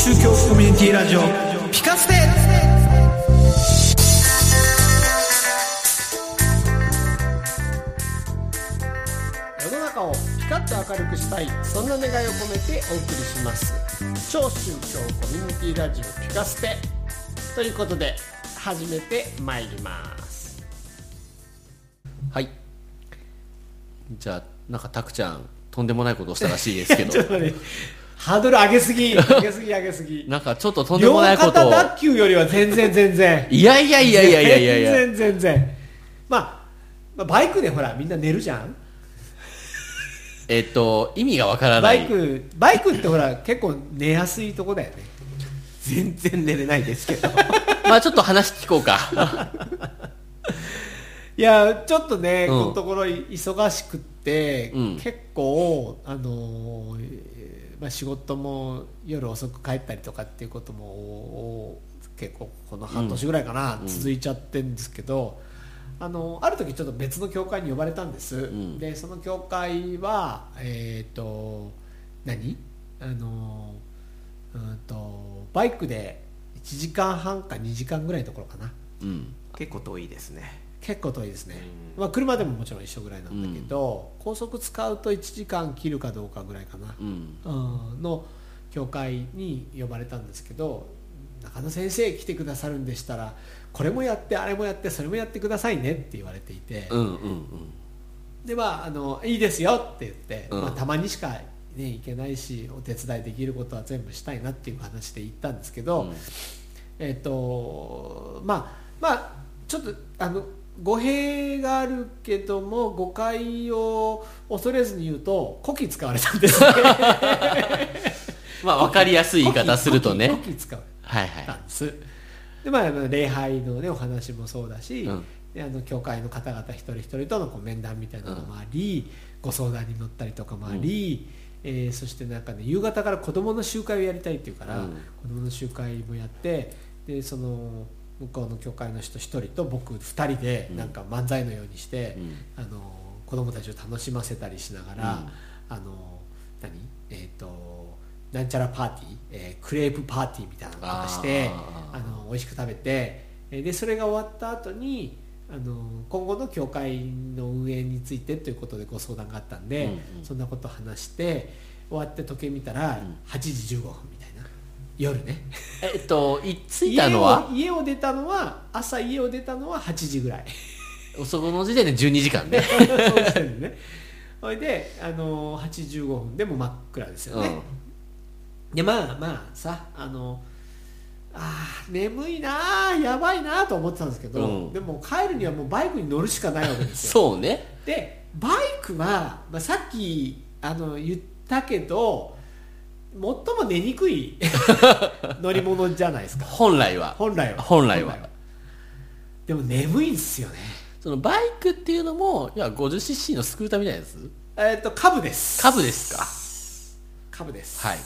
宗教コミュニティラジオピカステ。世の中をピカッと明るくしたい、そんな願いを込めてお送りします超宗教コミュニティラジオピカステということで始めてまいります。 はい、じゃあなんかタクちゃんとんでもないことをしたらしいですけどちょっとね、ハードル上げすぎなんかちょっととんでもないことを、 両肩脱臼よりは全然いや全然まあバイクでほらみんな寝るじゃん。 意味がわからない。 バイクってほら結構寝やすいとこだよね。 全然寝れないですけどまあちょっと話聞こうかいやちょっとね、 うん、 このところ忙しくって、 うん、 結構仕事も夜遅く帰ったりとかっていうことも結構この半年ぐらいかな、続いちゃってるんですけど、ある時ちょっと別の教会に呼ばれたんです、でその教会はバイクで1時間半か2時間ぐらいのところかな、 結構遠いですね。 結構遠いですね、車でももちろん一緒ぐらいなんだけど、高速使うと1時間切るかどうかぐらいかな、の教会に呼ばれたんですけど、中野先生来てくださるんでしたらこれもやってあれもやってそれもやってくださいねって言われていて、でいいですよって言って、たまにしか、ね、行けないしお手伝いできることは全部したいなっていう話で言ったんですけど、ちょっと語弊があるけども誤解を恐れずに言うと古希使われたんですねまあ分かりやすい言い方するとね、 古希使われたんです、で礼拝の、ね、お話もそうだし、で教会の方々一人一人との面談みたいなのもあり、ご相談に乗ったりとかもあり、そしてなんかね、夕方から子どもの集会をやりたいっていうから、子どもの集会もやって、でその向こうの教会の人1人と僕2人でなんか漫才のようにして、子どもたちを楽しませたりしながら、なんちゃらパーティー、クレープパーティーみたいなのとかして美味しく食べて、でそれが終わった後に今後の教会の運営についてということでご相談があったんで、そんなことを話して終わって時計見たら8時15分みたいな、夜ね着いたのは朝家を出たのは8時ぐらいそこの時点で12時間ねその時点でね。それで8時15分でも真っ暗ですよね、でまあさ眠いなやばいなと思ってたんですけど、でも帰るにはもうバイクに乗るしかないわけですよそうね。 でバイクは、さっき言ったけど最も寝にくい乗り物じゃないですか本来はでも眠いんですよね。 そのバイクっていうのもいや 50cc のスクーターみたいなやつ、 カブです。 カブですか。 カブです。 はい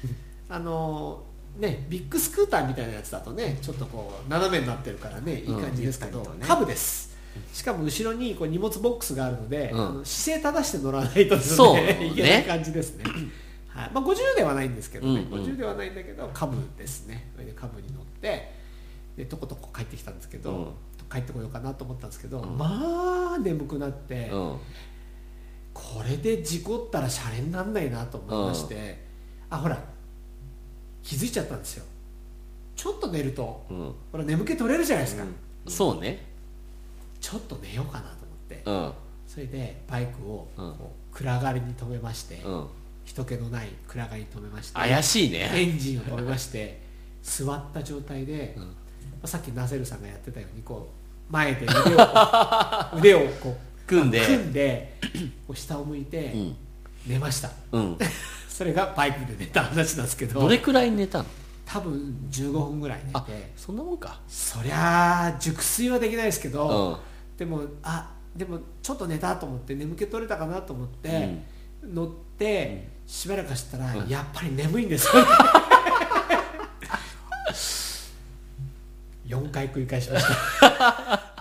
ね、ビッグスクーターみたいなやつだとね、ちょっとこう斜めになってるからね、いい感じですけど、カブです。しかも後ろにこう荷物ボックスがあるので、姿勢正して乗らないとですね、いけない感じですね。50ではないんですけどね、50ではないんだけどカブですね。それでカブに乗ってでとことこ帰ってきたんですけど、帰ってこようかなと思ったんですけど、まあ眠くなって、これで事故ったらシャレになんないなと思いまして、ほら気づいちゃったんですよ。ちょっと寝ると、ほら眠気取れるじゃないですか、 そうね。 ちょっと寝ようかなと思って、それでバイクをこう暗がりに止めまして、人気のない暗がりに止めまして、 怪しいね。 エンジンを止めまして座った状態で、さっきナセルさんがやってたようにこう前で腕をこう組んでこう下を向いて寝ました、それがバイクで寝た話なんですけど。 どれくらい寝たの？ 多分15分ぐらい寝て。 そんなもんか。 そりゃ熟睡はできないですけど、でもちょっと寝たと思って眠気取れたかなと思って、乗ってしばらくしたら、やっぱり眠いんですよ4回繰り返しました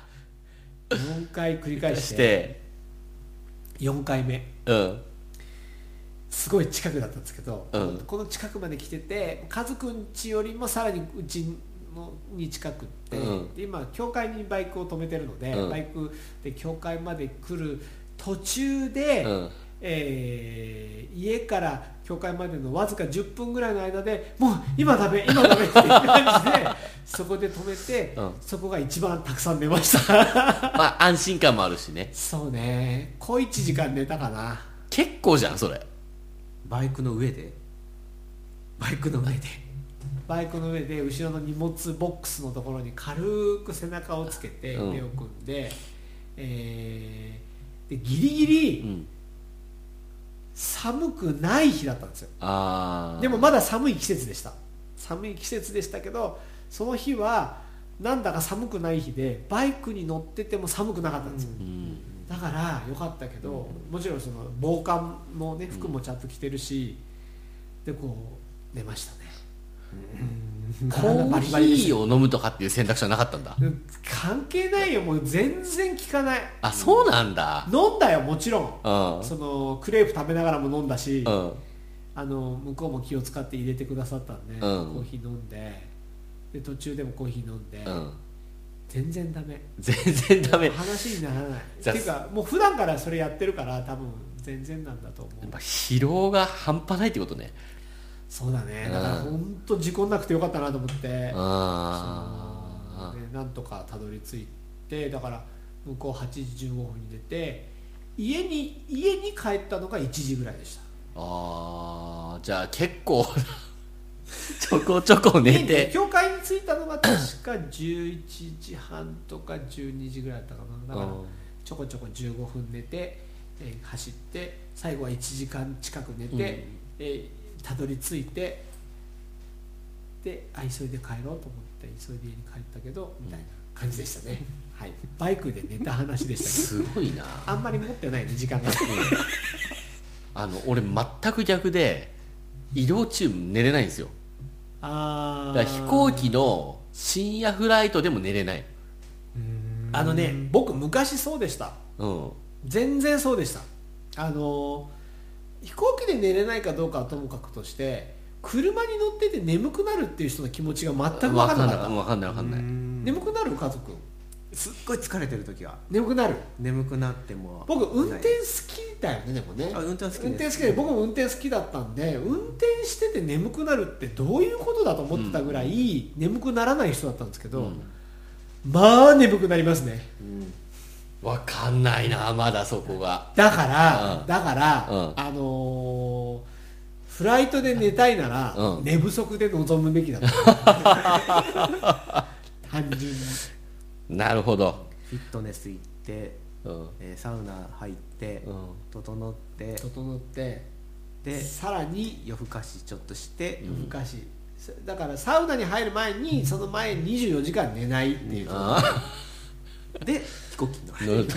4回繰り返して4回目、 すごい近くだったんですけど、 この近くまで来てて、カズくん家よりもさらにうちに近くって、で今教会にバイクを止めてるので、バイクで教会まで来る途中で、家から教会までのわずか10分ぐらいの間でもう今ダメっていう感じでそこで止めて、そこが一番たくさん寝ましたまあ安心感もあるしね。 そうね、小1時間寝たかな。 結構じゃんそれ。 バイクの上でバイクの上で後ろの荷物ボックスのところに軽く背中をつけて腕を組んで、でギリギリ、寒くない日だったんですよ。でもまだ寒い季節でしたけど、その日はなんだか寒くない日でバイクに乗ってても寒くなかったんですよ、だから良かったけど、もちろんその防寒の、ね、服もちゃんと着てるし、でこう寝ましたね。 コーヒーを飲むとかっていう選択肢はなかったんだ。 関係ないよ、もう全然効かない。 あ、そうなんだ。 飲んだよもちろん、そのクレープ食べながらも飲んだし、向こうも気を使って入れてくださったんで、コーヒー飲んで、途中でもコーヒー飲んで、全然ダメ。話にならないっていうか、もう普段からそれやってるから多分全然なんだと思う。 疲労が半端ないってことね。 そうだね、だから本当事故なくてよかったなと思って、なんとかたどり着いて、だから向こう8時15分に出て家に帰ったのが1時ぐらいでした。 じゃあ結構ちょこちょこ寝て、 教会に着いたのが確か11時半とか12時ぐらいだったかな。だからちょこちょこ15分寝て、走って最後は1時間近く寝て、たどり着いて、で急いで帰ろうと思って急いで家に帰ったけどみたいな感じでしたね、はい、バイクで寝た話でしたけどすごいな。 あんまり持ってないね時間が俺全く逆で移動中寝れないんですよ。だから飛行機の深夜フライトでも寝れない。 僕昔そうでした、全然そうでした。飛行機で寝れないかどうかはともかくとして、車に乗ってて眠くなるっていう人の気持ちが全く分からなかった。 分かんない。 眠くなる？家族すっごい疲れてる時は眠くなる。 眠くなっても僕運転好きだよね。でもね、 運転好きです。 運転好きで、僕も運転好きだったんで、運転してて眠くなるってどういうことだと思ってたぐらい、眠くならない人だったんですけど、まあ眠くなりますね。 分かんないな、まだそこが。 だから、フライトで寝たいなら、寝不足で臨むべきだと単純に。 なるほど。 フィットネス行って、サウナ入って、整ってでさらに夜更かしちょっとして、 夜更かしだからサウナに入る前にその前24時間寝ないっていうで飛行機に乗る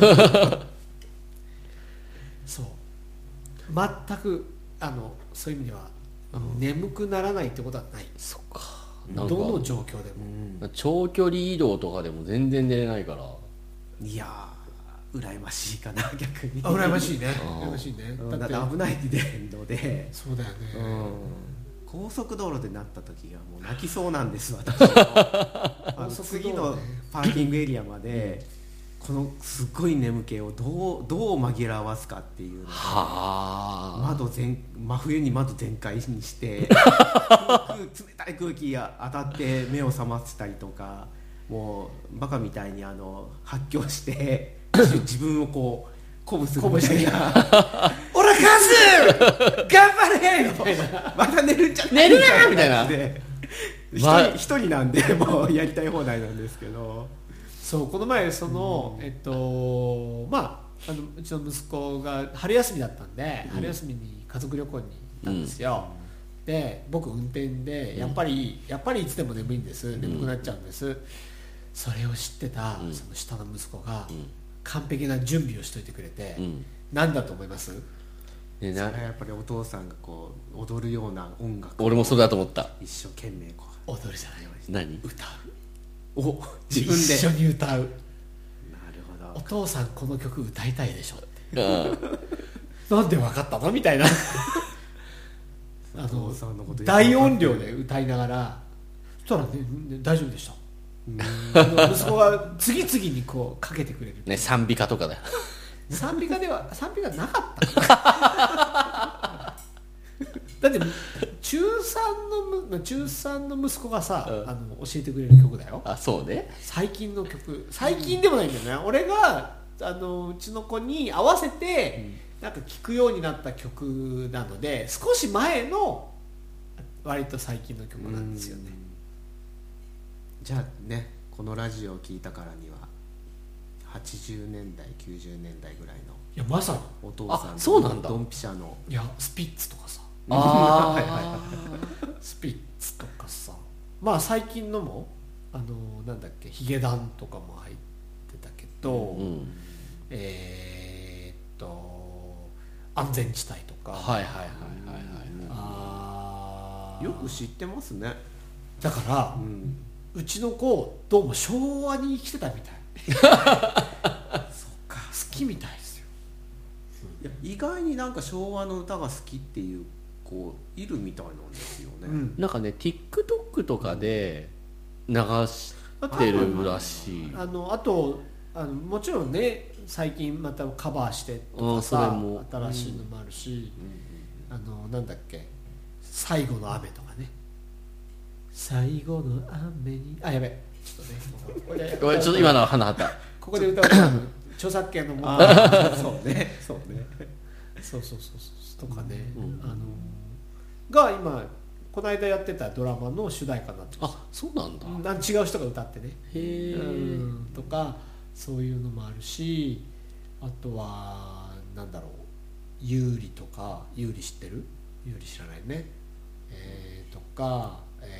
そう全くそういう意味では、眠くならないってことはない。 そっか。 どの状況でも、 長距離移動とかでも全然寝れないから。 いやー羨ましいかな、逆に。 羨ましいね。羨ましいね。 だって危ないので。 そうだよね。 高速道路でなった時はもう泣きそうなんです私次のパーキングエリアまでこのすごい眠気をどう紛らわすかっていうので、真冬に窓全開にして冷たい空気が当たって目を覚ませたりとか、もうバカみたいに発狂して自分をこう鼓舞するみたいなオラカズ頑張れみたいなまた寝るんじゃない寝るなみたいな一人なんでもうやりたい放題なんですけど、 そうこの前うちの息子が春休みだったんで、春休みに家族旅行に行ったんですよ、で僕運転でやっぱりいつでも眠いんです、眠くなっちゃうんです、それを知ってたその下の息子が完璧な準備をしといてくれて、何だと思います？ それはやっぱりお父さんがこう踊るような音楽、 俺もそれだと思った。 一生懸命こう踊るじゃない、 何？ 歌う、自分で一緒に歌う。 なるほど。 お父さんこの曲歌いたいでしょってなんで分かったのみたいな大音量で歌いながら、そしたらね大丈夫でした。息子が次々にこうかけてくれるね、賛美歌とかだよ。 賛美歌なかっただって中3の息子がさ、教えてくれる曲だよ。 あ、そうね。 最近の曲、最近でもないんだよね、俺がうちの子に合わせてなんか聴くようになった曲なので、少し前の割と最近の曲なんですよね。 じゃあね、このラジオを聞いたからには80年代90年代ぐらいの、 いやまさにお父さんのドンピシャの、 いやスピッツとかさ、スピッツとかさ、まあ最近のもなんだっけ、ヒゲダンとかも入ってたけど、安全地帯とか、 よく知ってますね。 だから、うちの子どうも昭和に生きてたみたいそうか、好きみたいですよ。 いや意外になんか昭和の歌が好きっていう子いるみたいなんですよね。 なんかね TikTok とかで流してるらしい。 あともちろんね、最近またカバーしてとかさ、新しいのもあるし、なんだっけ、最後の雨とかね、最後の雨に、やべちょっとね、 ごめん、ちょっと今のは鼻はったここで歌う著作権の問題そうねそうとかね、が今この間やってたドラマの主題歌になってます。 あ、そうなんだ。 違う人が歌ってね、とかそういうのもあるし、あとはなんだろう、有利とか、有利知ってる？有利知らないね。とか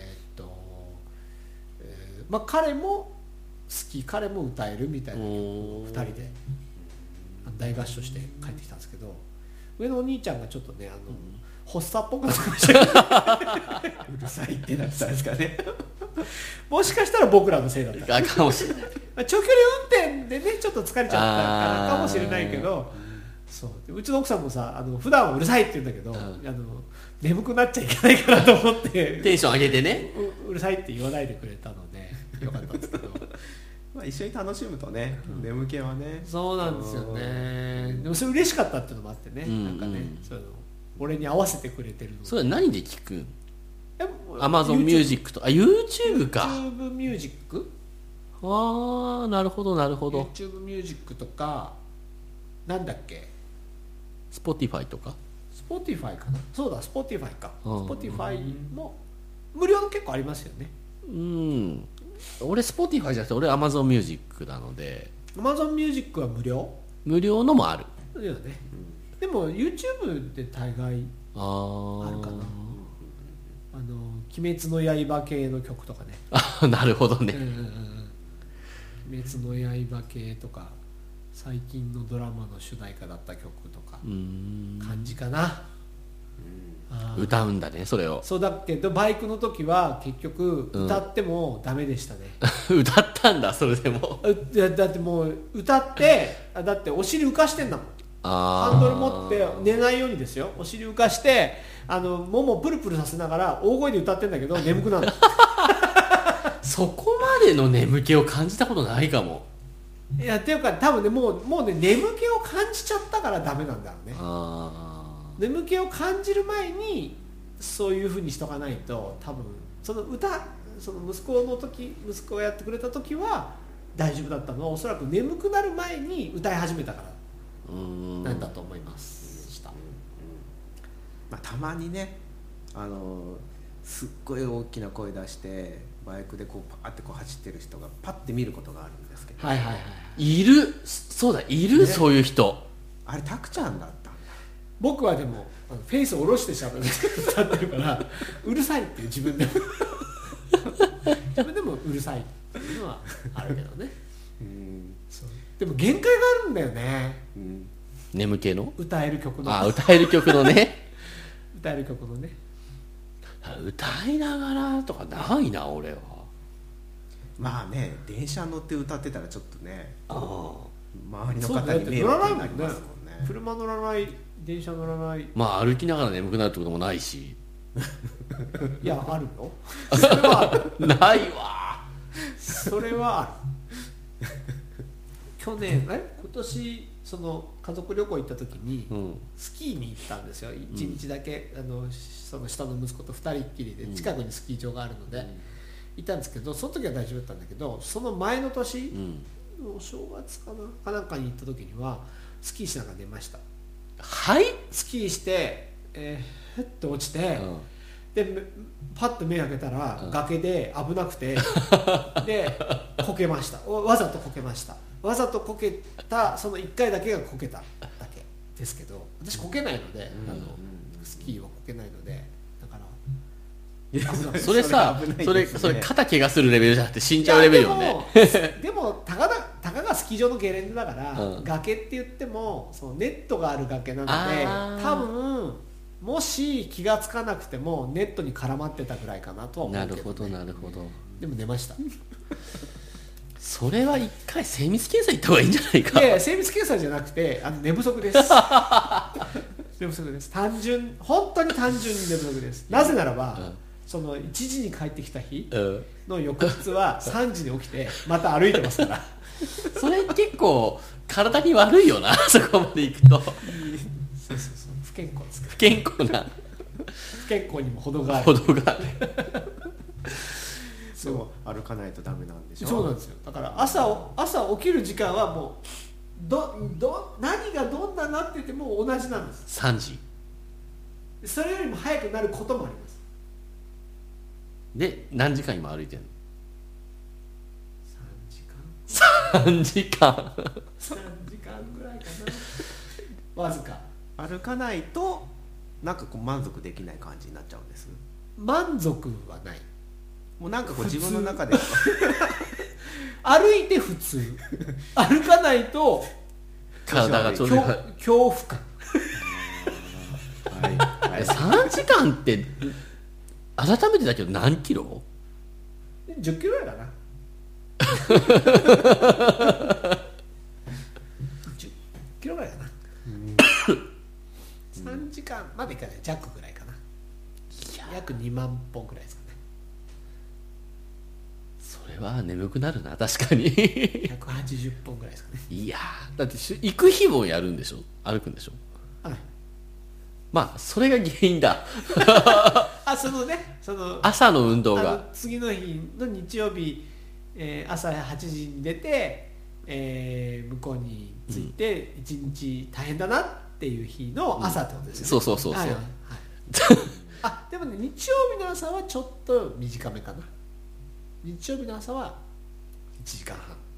まあ彼も好き、彼も歌えるみたいな曲を2人で大合唱して帰ってきたんですけど、上のお兄ちゃんがちょっとね発作っぽくなってましたけどうるさいってなってたんですかねもしかしたら僕らのせいだったかもしれない長距離運転でねちょっと疲れちゃったからかもしれないけど、そううちの奥さんもさ普段はうるさいって言うんだけど、眠くなっちゃいけないかなと思ってテンション上げてねうるさいって言わないでくれたのでよかったんですけどまあ一緒に楽しむとね、眠気はね、 そうなんですよね。でもそれ嬉しかったっていうのもあってね、なんかね、俺に合わせてくれてるの。 それ何で聞く？Amazon Music とYouTube か。 YouTube ミュージック。 なるほどなるほど。 YouTube ミュージックとかなんだっけ、 Spotify とか。 Spotify かな、そうだ Spotify か、Spotify も無料の結構ありますよね。 俺 Spotify じゃなくて俺 Amazon Music なので。 Amazon Music は無料のもあるよね。でも YouTube で大概あるかな。鬼滅の刃系の曲とかねなるほどね、 鬼滅の刃系とか最近のドラマの主題歌だった曲とか感じかな。 歌うんだねそれを。 そうだけどバイクの時は結局歌ってもダメでしたね、 歌ったんだそれでも。 だってもう歌ってだってお尻浮かしてんだもん。ハンドル持って寝ないようにですよ、お尻浮かしてももプルプルさせながら大声で歌ってんだけど眠くなるそこまでの眠気を感じたことないかも。 いやっていうか多分ねもうね眠気を感じちゃったからダメなんだろうね。眠気を感じる前にそういう風にしとかないと多分その息子がやってくれた時は大丈夫だったのはおそらく眠くなる前に歌い始めたからなんだと思いますした。 まあ、たまにねすっごい大きな声出してバイクでこうパーってこう走ってる人がパッて見ることがあるんですけど、 いる、そうだいる、そういう人。あれタクちゃんだったんだ。 僕はでもフェイスを下ろしてしゃべる歌ってるからうるさいっていう自分でもうるさいっていうのはあるけどねそうでも限界があるんだよね、 眠気の歌える曲の歌える曲のね歌える曲のね歌いながらとかないな俺は。 まあね電車乗って歌ってたらちょっとね周りの方に迷惑になりますもんね。 車乗らない電車乗らない、 まあ歩きながら眠くなるってこともないしいやあるよそれはあるないわそれはある去年今年その家族旅行行った時にスキーに行ったんですよ、1日だけその下の息子と2人っきりで近くにスキー場があるので行ったんですけど、その時は大丈夫だったんだけど、その前の年、お正月かなんかに行った時にはスキーしながら寝ました。 はいスキーしてふっと落ちて、でパッと目開けたら崖で危なくてでこけました。わざとこけました。わざとこけたその1回だけがこけただけですけど、私こけないので、スキーはこけないので、だからそれさ、それ肩怪我するレベルじゃなくて死んじゃうレベルよね。 でもたかがスキー場のゲレンデだから、崖って言ってもそのネットがある崖なので、多分もし気がつかなくてもネットに絡まってたぐらいかなとは思うけど、ね、 なるほどなるほど。 でも寝ましたそれは一回精密検査行った方がいいんじゃないか。 いや精密検査じゃなくて寝不足です寝不足です。本当に単純に寝不足です。なぜならば、その1時に帰ってきた日の翌日は3時に起きてまた歩いてますからそれ結構体に悪いよなそこまで行くと。そう不健康です。 不健康な不健康にも程がある。 程があるでも歩かないとダメなんでしょ。 そうなんですよ。だから朝起きる時間はもう何がどんななってても同じなんです。 3時それよりも早くなることもあります。 で何時間今歩いてんの ？3時間 3時間ぐらいかなわずか歩かないとなんかこう満足できない感じになっちゃうんです。 満足はない。 もうなんかこう自分の中で歩いて普通歩かないと体がちょっと恐怖感 3時間って改めてだけど何キロ ？10キロぐらいかな10キロぐらいかな3時間までいかない弱ぐらいかな。約2万歩ぐらいですかね。 それは眠くなるな確かに 180本ぐらいですかね。 いやだって行く日もやるんでしょ、歩くんでしょ。 はい。 まあそれが原因だその朝の運動が次の日の日曜日、朝8時に出て、向こうに着いて1日大変だなっていう日の朝ってことですよね。 そう、はいはいでもね日曜日の朝はちょっと短めかな。日曜日の朝は1時間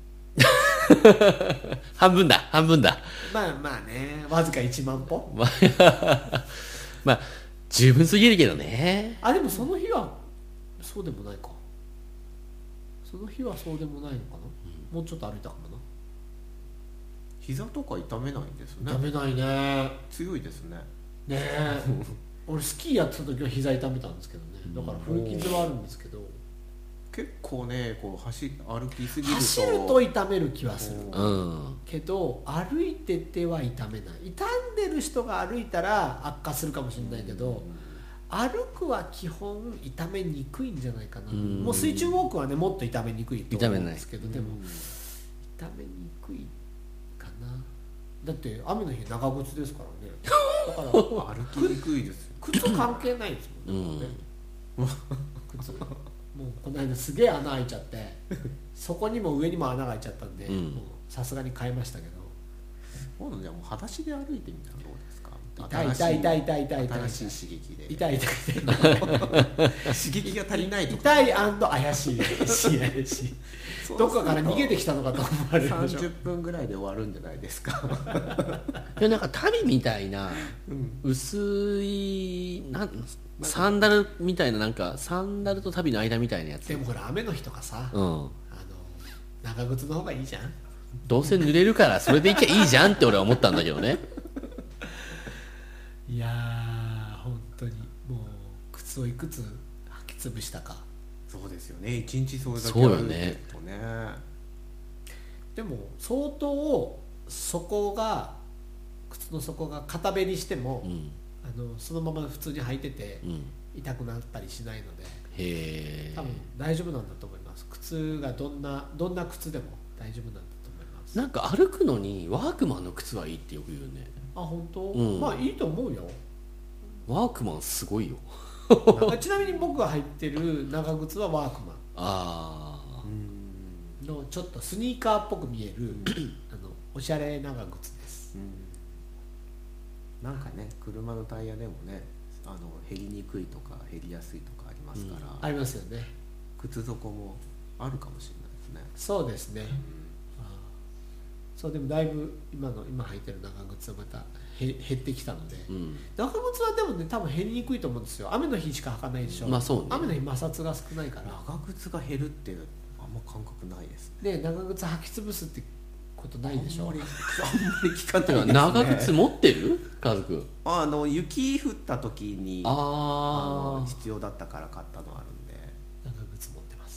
半半分だまあね、わずか1万歩まあ十分すぎるけどね。 でもその日はそうでもないか。その日はそうでもないのかな、もうちょっと歩いたかもな。 膝とか痛めないんですね。 痛めないね。 強いですね。 ねえ俺スキーやってた時は膝痛めたんですけどね。だから古傷はあるんですけど、 結構ねこう歩きすぎると走ると痛める気はする、けど歩いてては痛めない。傷んでる人が歩いたら悪化するかもしれないけど、歩くは基本痛めにくいんじゃないかな。もう水中ウォークはねもっと痛めにくいと思うんですけど、でも痛めにくいかな。だって雨の日長靴ですからね。だから歩きにくいです。 靴関係ないですもんね。靴もうこの間すげえ穴開いちゃってそこにも上にも穴が開いちゃったんでさすがに買いましたけど、 今度じゃあもう裸足で歩いてみたらどうですか。 痛い新しい刺激で痛い刺激が足りないとか痛い怪しいどっかから逃げてきたのかと思われるでしょ。 30分ぐらいで終わるんじゃないですかでなんか足袋みたいな薄いサンダルみたいな、なんかサンダルと足袋の間みたいなやつ。 でもこれ雨の日とかさ、長靴の方がいいじゃん。 どうせ濡れるからそれでいけばいいじゃんって俺は思ったんだけどねいやー本当にもう靴をいくつ履き潰したか。 そうですよね。一日それだけそうよね。 でも相当靴の底が片べりしても、 そのまま普通に履いてて、痛くなったりしないので、多分大丈夫なんだと思います。靴がどんな靴でも大丈夫なんだと思います。 なんか歩くのにワークマンの靴はいいってよく言うね。 あ、本当？まあいいと思うよ。 ワークマンすごいよ。 ちなみに僕が履いてる長靴はワークマンのちょっとスニーカーっぽく見えるおしゃれ長靴です。 なんかね、車のタイヤでもね、減りにくいとか減りやすいとかありますから、 ありますよね。 靴底もあるかもしれないですね。 そうですね。そう、でもだいぶ今履いてる長靴はまた減ってきたので、長靴はでもね多分減りにくいと思うんですよ。雨の日しか履かないでしょ。 そうね、 雨の日摩擦が少ないから。 長靴が減るってあんま感覚ないですね。で、長靴履き潰すってことないでしょ。 あんまり聞かないですね。 長靴持ってる？家族。 雪降った時に必要だったから買ったのあるんで。 長靴持ってます。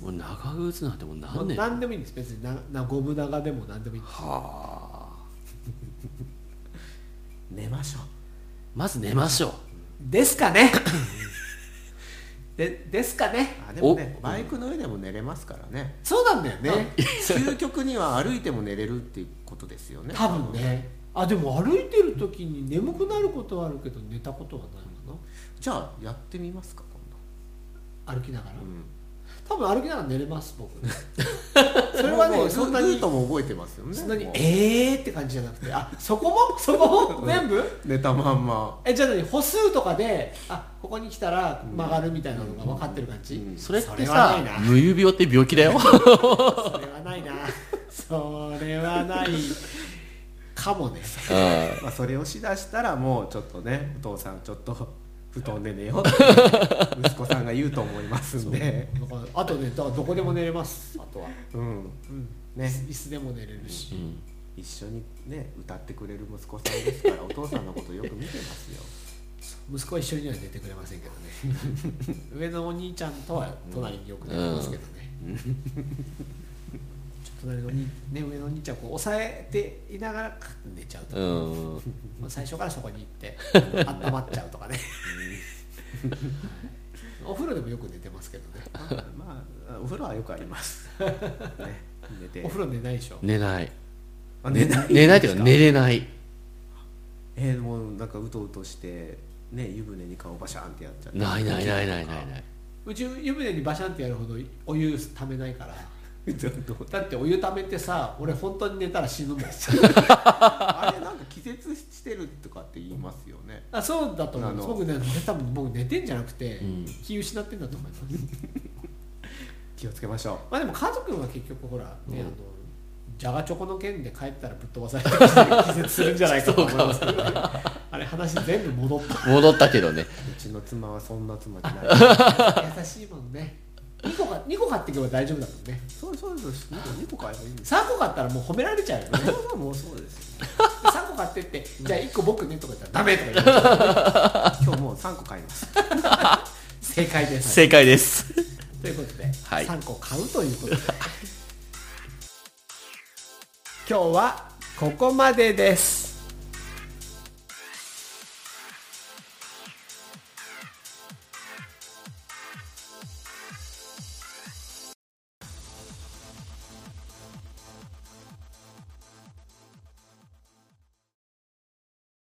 もう長靴なんてもう何年？ 何でもいいんです。別にゴム長でも何でもいいんです。 寝ましょう。 まず寝ましょう。 ですかね。ですかね。 でもね、バイクの上でも寝れますからね。 そうなんだよね。 究極には歩いても寝れるっていうことですよね。 多分ね。でも歩いてる時に眠くなることはあるけど寝たことはないの。 じゃあやってみますか、 今度。歩きながら。多分歩きながら寝れます、僕。それはね、 そんなにルートも覚えてますよね。 そんなにって感じじゃなくて、そこも全部寝たまんま。 じゃあ何、歩数とかでここに来たら曲がるみたいなのが分かってる感じ？ それってさ、無遊病って病気だよ。 それはないな。それはないかもね。 それをしだしたらもうちょっとね、お父さんちょっと布団で寝ようって息子さんが言うと思いますんで。 あとね、だからどこでも寝れます。あとはね、 椅子でも寝れるし、 一緒にね歌ってくれる息子さんですから、お父さんのことよく見てますよ。息子は一緒には寝てくれませんけどね。上のお兄ちゃんとは隣によく寝てますけどね。隣の上のお兄ちゃんを抑えていながら寝ちゃうと、最初からそこに行って温まっちゃうとかね。お風呂でもよく寝てますけどね。 お風呂はよくあります。寝て。 お風呂寝ないでしょ。 寝ない。 寝ないっていうか寝れない。 もうなんかうとうとしてね、湯船に顔バシャンってやっちゃって。 ない。 うち湯船にバシャンってやるほどお湯ためないから。だってお湯ためてさ、俺本当に寝たら死ぬもん。 あれなんか気絶してるとかって言いますよね。 そうだと思います。僕ね、多分僕寝てんじゃなくて、気失ってんだと思います。 気をつけましょう。 でも家族は結局ほらね、じゃがチョコの件で帰ったらぶっ飛ばされて気絶するんじゃないかと思いますけど、あれ話全部戻ったけどね。 うちの妻はそんな妻じゃない。 優しいもんね。2個買っていけば大丈夫だもんね。 そうです2個買えばいいんです。 3個買ったらもう褒められちゃうよね。 もうそうですよね。 3個買ってってじゃあ1個僕ねとか言ったらダメとか言って今日もう3個買います。 正解です。 正解です。 ということで、3個買うということで今日はここまでです。